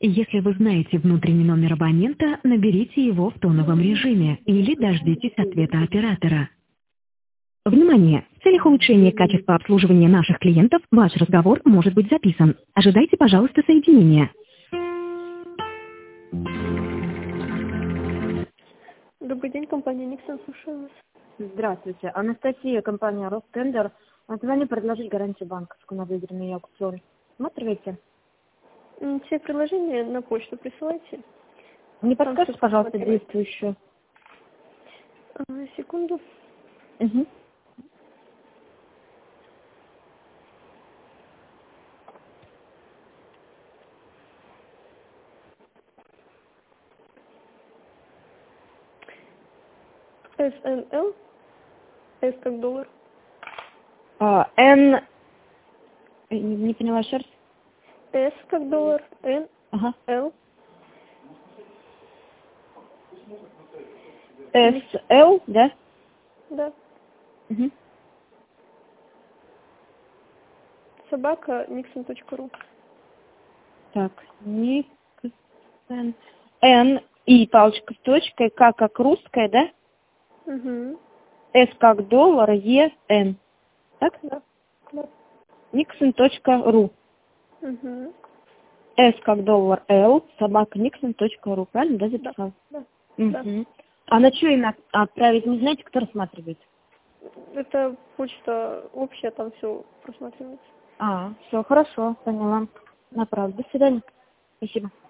Если вы знаете внутренний номер абонента, наберите его в тоновом режиме или дождитесь ответа оператора. Внимание! В целях улучшения качества обслуживания наших клиентов ваш разговор может быть записан. Ожидайте, пожалуйста, соединения. Добрый день, компания Никсон, слушаю вас. Здравствуйте. Анастасия, компания Ростендер. Звоню предложить гарантию банковскую на выигранный аукцион. Смотрите. Все приложения на почту присылайте. Не подскажете, пожалуйста, действующую? Секунду. Угу. СНЛ. С как доллар. Н... Не поняла еще раз. С как доллар. Н. Ага. Л. СЛ, да? Да. Угу. Собака Nixon.ru. Так, Никсон. Н, И, палочка с точкой, К как русская, да? Угу. С как доллар, Е, Н. Так? Да. Да. Nixon.ru. Угу. С как доллар, Л, собака Nixon.ru. Правильно, да, записал? Да. Угу. Да. А на что им отправить, не знаете, кто рассматривает? Это почта общая, там все просматривается. Все, хорошо, поняла. Направо. До свидания. Спасибо.